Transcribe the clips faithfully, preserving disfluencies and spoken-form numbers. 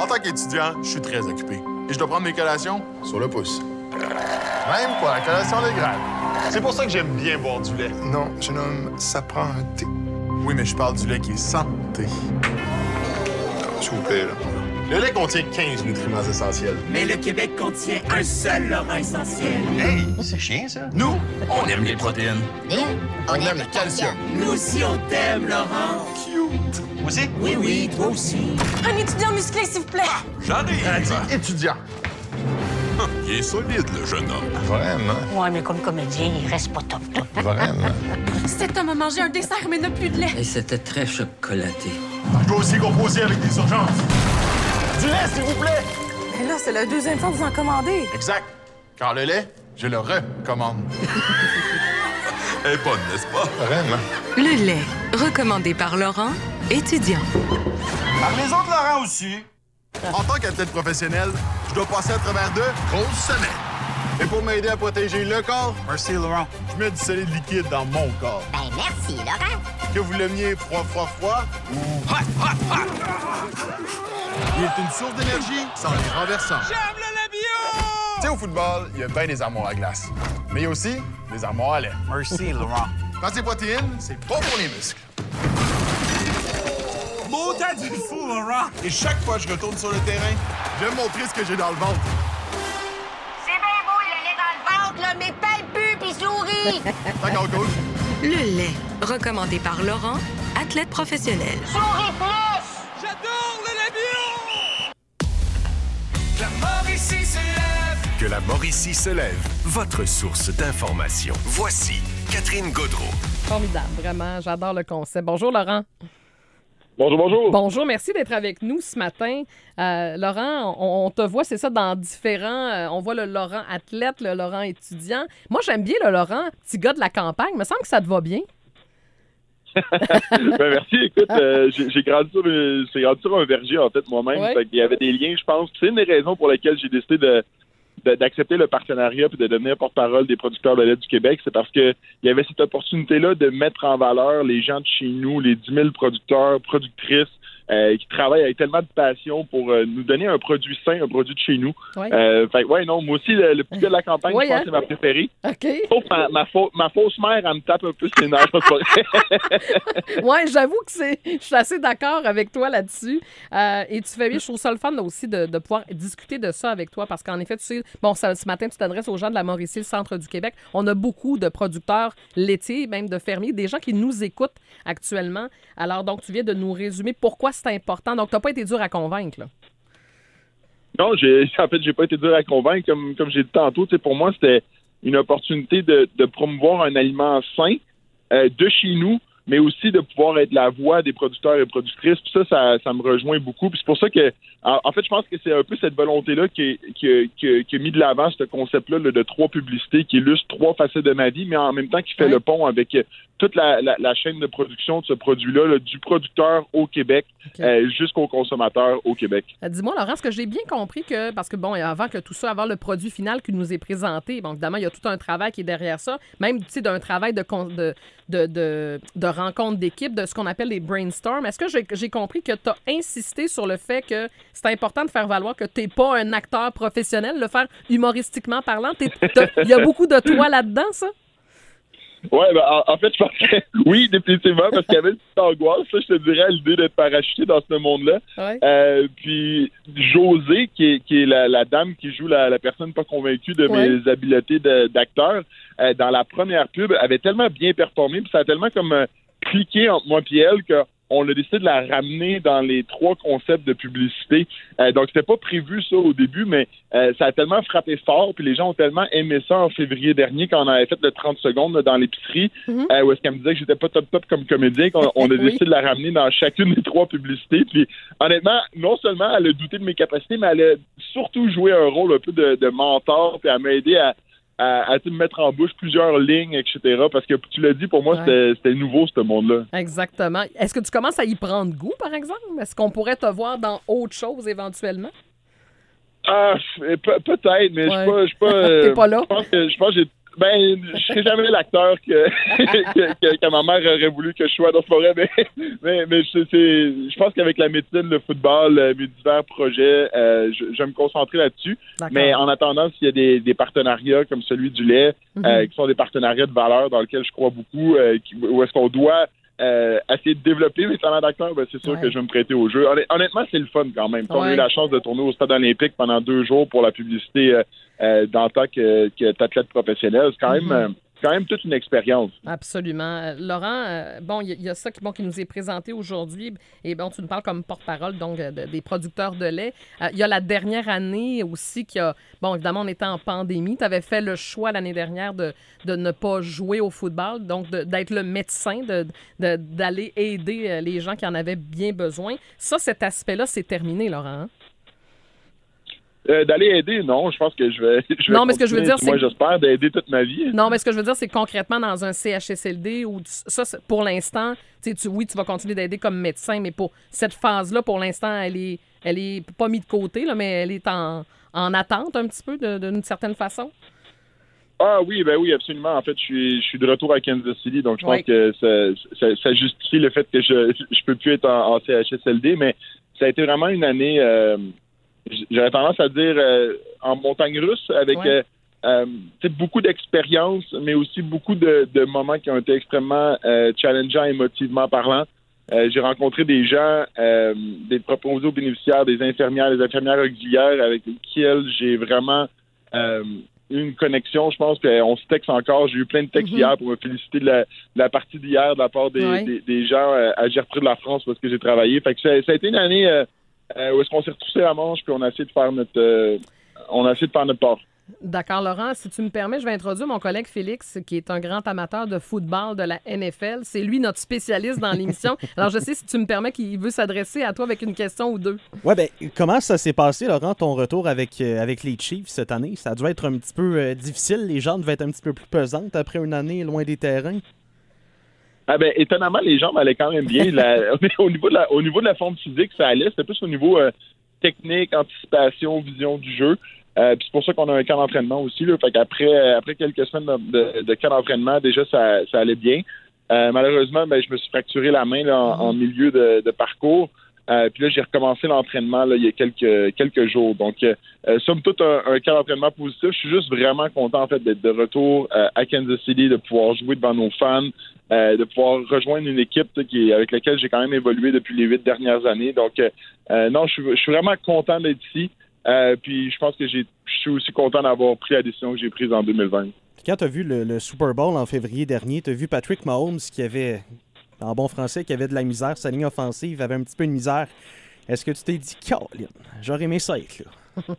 tant qu'étudiant, je suis très occupé. Et je dois prendre mes collations sur le pouce. Même pour la collation légale. C'est pour ça que j'aime bien boire du lait. Non, jeune homme, ça prend un thé. Oui, mais je parle du lait qui est sans thé. S'il vous plaît, là. Le lait contient quinze nutriments essentiels. Mais le Québec contient un seul Laurent essentiel. Hey, c'est chiant, ça. Nous, On aime les protéines. Nous, on aime le calcium. Nous aussi, on t'aime, Laurent. Cute. Vous aussi? Oui, oui, toi aussi. un étudiant musclé, s'il vous plaît. J'arrive. Étudiant. Il est solide, le jeune homme. Vraiment, Ouais, mais comme comédien, il reste pas top top. vraiment. Cet homme a mangé un dessert, mais n'a plus de lait. Et c'était très chocolaté. Je dois aussi composer avec des urgences. Du lait, s'il vous plaît. Mais là, c'est la deuxième fois que vous en commandez. Exact. Car le lait, je le recommande. Elle est bonne, n'est-ce pas? Vraiment. Le lait, recommandé par Laurent, étudiant. Par les autres, Laurent aussi. En tant qu'athlète professionnel, je dois passer à travers de grosses semaines. Et pour m'aider à protéger le corps, Merci, Laurent. je mets du solide liquide dans mon corps. Ben, merci, Laurent. Que vous l'aimiez froid, froid, froid ou hot, hot, hot. Il est une source d'énergie sans les renversants. J'aime le lait bio! Tu sais, au football, il y a bien des armoires à glace. Mais il y a aussi des armoires à lait. Merci, Laurent. Quand c'est protéines, c'est pas pour les muscles. Beau tas du fou, Laurent! Et chaque fois que je retourne sur le terrain, je vais me montrer ce que j'ai dans le ventre. C'est bien beau, le lait dans le ventre, là, mais pèle plus pis souris. D'accord, coach? Le lait, recommandé par Laurent, athlète professionnel. Souris plus. J'adore le lait bio! La Mauricie se lève! Que la Mauricie se lève, votre source d'information. Voici Catherine Gaudreault. Formidable, vraiment, j'adore le concept. Bonjour Laurent. Bonjour, bonjour. Bonjour, merci d'être avec nous ce matin. Euh, Laurent, on, on te voit, c'est ça, dans différents... euh, on voit le Laurent athlète, le Laurent étudiant. Moi, j'aime bien le Laurent, petit gars de la campagne. Il me semble que ça te va bien. ben, merci. Écoute, euh, j'ai, j'ai, grandi sur, une- j'ai grandi sur un verger, en fait, moi-même. Ouais. Fait qu'il y avait des liens, je pense. C'est une des raisons pour lesquelles j'ai décidé de, de- d'accepter le partenariat et de devenir porte-parole des producteurs de lait du Québec. C'est parce que il y avait cette opportunité-là de mettre en valeur les gens de chez nous, les dix mille producteurs, productrices, euh, qui travaillent avec tellement de passion pour euh, nous donner un produit sain, un produit de chez nous. Oui. Euh, fait que, ouais, non, moi aussi, le, le petit gars de la campagne, Ouais, je pense hein? que c'est ma préférée. OK. Sauf ma, ma, fau- ma fausse mère, elle me tape un peu ses nerfs. c'est pas vrai. Ouais, j'avoue que c'est. Je suis assez d'accord avec toi là-dessus. Euh, et tu fais bien, je trouve ça le fun aussi de, de pouvoir discuter de ça avec toi parce qu'en effet, tu sais, bon, ça- ce matin, tu t'adresses aux gens de la Mauricie, le centre du Québec. On a beaucoup de producteurs laitiers, même de fermiers, des gens qui nous écoutent actuellement. Alors, donc, tu viens de nous résumer pourquoi c'est important. Donc, tu n'as pas été dur à convaincre, là. Non, j'ai, en fait, j'ai pas été dur à convaincre. Comme, comme j'ai dit tantôt, tu sais, pour moi, c'était une opportunité de, de promouvoir un aliment sain euh, de chez nous, mais aussi de pouvoir être la voix des producteurs et productrices. Puis ça, ça, ça me rejoint beaucoup. Puis c'est pour ça que, en, en fait, je pense que c'est un peu cette volonté-là qui, est- qui, a- qui, a- qui a mis de l'avant ce concept-là là, de trois publicités qui illustre trois facettes de ma vie, mais en même temps qui fait Ouais. le pont avec euh, toute la, la, la chaîne de production de ce produit-là, là, du producteur au Québec OK. euh, jusqu'au consommateur au Québec. Euh, Dis-moi, Laurent, ce que j'ai bien compris que, parce que bon, avant que tout ça, avant le produit final qui nous est présenté, bon, évidemment, il y a tout un travail qui est derrière ça, même, tu sais, d'un travail de, con- de, de, de, de rencontre d'équipe, de ce qu'on appelle les brainstorms. Est-ce que j'ai, j'ai compris que tu as insisté sur le fait que c'est important de faire valoir que tu n'es pas un acteur professionnel, le faire humoristiquement parlant? T'es- t'as- Il y a beaucoup de toi là-dedans, ça? Ouais, ben, en, en fait, je pense que oui, définitivement, parce qu'il y avait une petite angoisse, ça, je te dirais, à l'idée d'être parachuté dans ce monde-là. Ouais. Euh, puis Josée, qui est, qui est la, la dame qui joue la, la personne pas convaincue de Ouais. mes habiletés de- d'acteur, euh, dans la première pub, avait tellement bien performé, puis ça a tellement comme euh, cliqué entre moi et elle que on a décidé de la ramener dans les trois concepts de publicité. Euh, donc, c'était pas prévu ça au début, mais euh, ça a tellement frappé fort, puis les gens ont tellement aimé ça en février dernier quand on avait fait le trente secondes là, dans l'épicerie, Mhm. euh, où est-ce qu'elle me disait que j'étais pas top top comme comédien, qu'on on a Oui. décidé de la ramener dans chacune des trois publicités. Puis honnêtement, non seulement elle a douté de mes capacités, mais elle a surtout joué un rôle un peu de, de mentor, puis elle m'a aidé à à, à tu sais, me mettre en bouche plusieurs lignes, et cetera. Parce que tu l'as dit, pour moi, Ouais. c'était, c'était nouveau, ce monde-là. Exactement. Est-ce que tu commences à y prendre goût, par exemple? Est-ce qu'on pourrait te voir dans autre chose éventuellement? Ah, pe- peut-être, mais je Ouais. suis pas... Je suis pas, euh, T'es pas là? Je pense que, je pense que j'ai... Ben, je serai jamais l'acteur que, que, que, que ma mère aurait voulu que je sois dans ce forêt, mais, mais, mais je, c'est, je pense qu'avec la médecine, le football, euh, mes divers projets, euh, je, je vais me concentrer là-dessus. D'accord. Mais en attendant, s'il y a des, des partenariats comme celui du lait, Mhm. euh, qui sont des partenariats de valeur dans lesquels je crois beaucoup, euh, qui, où est-ce qu'on doit euh, essayer de développer mes talents d'acteur, ben, c'est sûr Ouais. que je vais me prêter au jeu. Honn- Honnêtement, c'est le fun quand même. On a Ouais. eu la chance de tourner au Stade olympique pendant deux jours pour la publicité euh, euh, dans tant que, que athlète professionnel. C'est quand même, Mhm. euh, quand même toute une expérience. Absolument. Euh, Laurent, euh, bon, il y, y a ça qui, bon, qui nous est présenté aujourd'hui. Et bon, tu nous parles comme porte-parole donc euh, de- des producteurs de lait. Euh, Il y a la dernière année aussi qui a... Bon, évidemment, on était en pandémie. Tu avais fait le choix l'année dernière de, de ne pas jouer au football, donc de- d'être le médecin, de, de- d'aller aider euh, les gens qui en avaient bien besoin. Ça, cet aspect-là, c'est terminé, Laurent. hein? Euh, d'aller aider, non, je pense que je vais. Je vais Non, mais ce que je veux continuer, dire, moi, c'est- j'espère d'aider toute ma vie. Non, mais ce que je veux dire, c'est que concrètement, dans un C H S L D, où tu- ça, c'est- pour l'instant, tu sais, tu- oui, tu vas continuer d'aider comme médecin, mais pour cette phase-là, pour l'instant, elle est, elle est pas mise de côté, là, mais elle est en, en attente un petit peu, de- d'une certaine façon. Ah oui, ben oui, absolument. En fait, je suis, je suis de retour à Kansas City, donc je Oui. pense que ça, ça, ça justifie le fait que je je peux plus être en, en C H S L D, mais ça a été vraiment une année, euh, j- j'aurais tendance à dire, euh, en montagne russe, avec Ouais. euh, euh, tu sais, beaucoup d'expérience, mais aussi beaucoup de, de moments qui ont été extrêmement euh, challengeants émotivement parlant. Euh, j'ai rencontré des gens, euh, des proposés aux bénéficiaires, des infirmières, des infirmières auxiliaires avec lesquels j'ai vraiment euh, eu une connexion, je pense, puis on se texte encore. J'ai eu plein de textes Mhm. hier pour me féliciter de la, de la partie d'hier de la part des, Ouais. des, des gens euh, à Gertrude de la France parce que j'ai travaillé. Fait que ça, ça a été une année euh, euh, où est-ce qu'on s'est retroussé la manche puis on a essayé de faire notre euh, on a essayé de faire notre part. D'accord, Laurent. Si tu me permets, je vais introduire mon collègue Félix, qui est un grand amateur de football de la N F L. C'est lui notre spécialiste dans l'émission. Alors, je sais, si tu me permets, qu'il veut s'adresser à toi avec une question ou deux. Ouais, ben, comment ça s'est passé, Laurent, ton retour avec, euh, avec les Chiefs cette année? Ça a dû être un petit peu euh, difficile. Les gens devaient être un petit peu plus pesantes après une année loin des terrains. Ah ben, étonnamment, les jambes allaient quand même bien. La- au, niveau de la, au niveau de la forme physique, ça allait. C'était plus au niveau euh, technique, anticipation, vision du jeu. Euh, puis c'est pour ça qu'on a un camp d'entraînement aussi. Là. Fait qu'après après quelques semaines de, de, de camp d'entraînement, déjà, ça, ça allait bien. Euh, malheureusement, ben, je me suis fracturé la main là, en, en milieu de, de parcours. Euh, puis là, j'ai recommencé l'entraînement là, il y a quelques quelques jours. Donc, euh, somme toute, un, un camp d'entraînement positif. Je suis juste vraiment content en fait d'être de retour euh, à Kansas City, de pouvoir jouer devant nos fans, euh, de pouvoir rejoindre une équipe là, qui est, avec laquelle j'ai quand même évolué depuis les huit dernières années. Donc, euh, non, je suis, je suis vraiment content d'être ici. Euh, puis je pense que j'ai, je suis aussi content d'avoir pris la décision que j'ai prise en deux mille vingt. Quand tu as vu le, le Super Bowl en février dernier, tu as vu Patrick Mahomes qui avait, en bon français, qui avait de la misère. Sa ligne offensive avait un petit peu de misère. Est-ce que tu t'es dit, Colin, j'aurais aimé ça être là?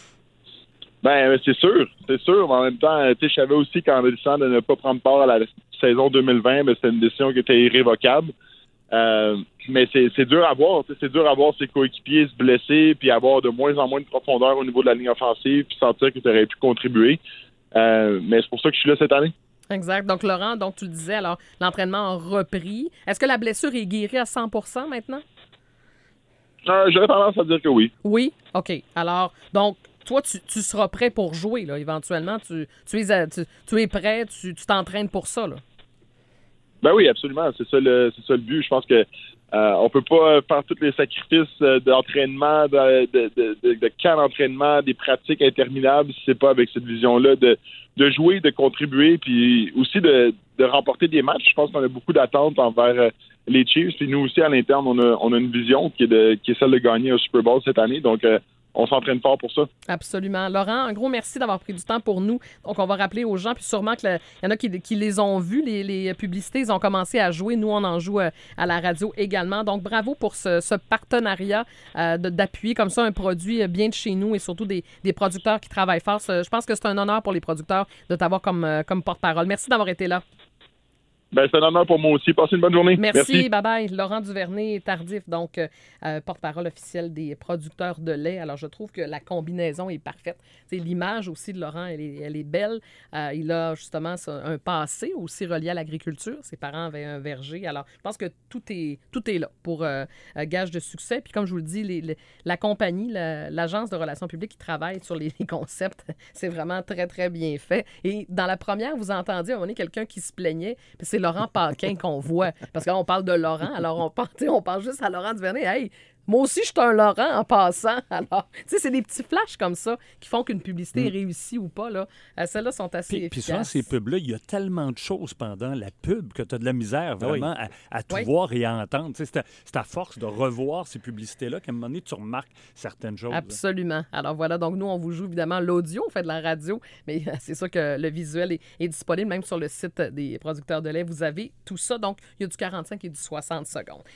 Ben, c'est sûr, c'est sûr. Mais en même temps, tu sais, je savais aussi qu'en décidant de ne pas prendre part à la saison deux mille vingt, ben, c'était une décision qui était irrévocable. Euh, mais c'est, c'est dur à voir. C'est dur à voir ses coéquipiers se blesser, puis avoir de moins en moins de profondeur au niveau de la ligne offensive, puis sentir que tu aurais pu contribuer. Euh, mais c'est pour ça que je suis là cette année. Exact. Donc, Laurent, donc tu le disais, alors, l'entraînement a repris. Est-ce que la blessure est guérie à cent pour cent maintenant? Euh, j'aurais tendance à dire que oui. Oui? OK. Alors, donc, toi, tu, tu seras prêt pour jouer, là, éventuellement. Tu, tu, es, à- tu, tu es prêt, tu, tu t'entraînes pour ça, là. Ben oui, absolument. C'est ça le, c'est ça le but. Je pense que euh, on peut pas faire tous les sacrifices euh, d'entraînement, de, de, de, de, de camp d'entraînement, des pratiques interminables si c'est pas avec cette vision-là de, de jouer, de contribuer, puis aussi de, de remporter des matchs. Je pense qu'on a beaucoup d'attentes envers euh, les Chiefs. Puis nous aussi, à l'interne, on a, on a une vision qui est, de, qui est celle de gagner un Super Bowl cette année. Donc, euh, on s'entraîne fort pour ça. Absolument. Laurent, un gros merci d'avoir pris du temps pour nous. Donc, on va rappeler aux gens, puis sûrement qu'il y en a qui, qui les ont vus, les, les publicités, ils ont commencé à jouer. Nous, on en joue euh, à la radio également. Donc, bravo pour ce, ce partenariat euh, de- d'appuyer comme ça un produit euh, bien de chez nous et surtout des, des producteurs qui travaillent fort. Ce- Je pense que c'est un honneur pour les producteurs de t'avoir comme, euh, comme porte-parole. Merci d'avoir été là. Ben, c'est un honneur pour moi aussi. Passez une bonne journée. Merci, Merci. bye-bye. Laurent Duvernay-Tardif, donc euh, euh, porte-parole officiel des producteurs de lait. Alors, je trouve que la combinaison est parfaite. T'sais, l'image aussi de Laurent, elle est, elle est belle. Euh, il a justement ça, un passé aussi relié à l'agriculture. Ses parents avaient un verger. Alors, je pense que tout est, tout est là pour euh, euh, gage de succès. Puis, comme je vous le dis, les, les, la compagnie, la, l'agence de relations publiques qui travaille sur les, les concepts, c'est vraiment très, très bien fait. Et dans la première, vous entendiez, à un moment donné, quelqu'un qui se plaignait. Puis c'est Laurent Paquin qu'on voit. Parce que là, on parle de Laurent, alors on parle, on parle juste à Laurent Duvernay. Hey, moi aussi, je suis un Laurent en passant. Alors, tu sais, c'est des petits flashs comme ça qui font qu'une publicité est réussie ou pas. Là. Euh, celles-là sont assez Puis, puis souvent, efficaces. ces pubs-là, il y a tellement de choses pendant la pub que tu as de la misère vraiment à, à tout Oui. voir et à entendre. Tu sais, c'est, à, c'est à force de revoir ces publicités-là qu'à un moment donné, tu remarques certaines choses. Absolument. Alors voilà, donc nous, on vous joue évidemment l'audio, on fait de la radio, mais c'est sûr que le visuel est, est disponible même sur le site des producteurs de lait. Vous avez tout ça, donc il y a du quarante-cinq et du soixante secondes.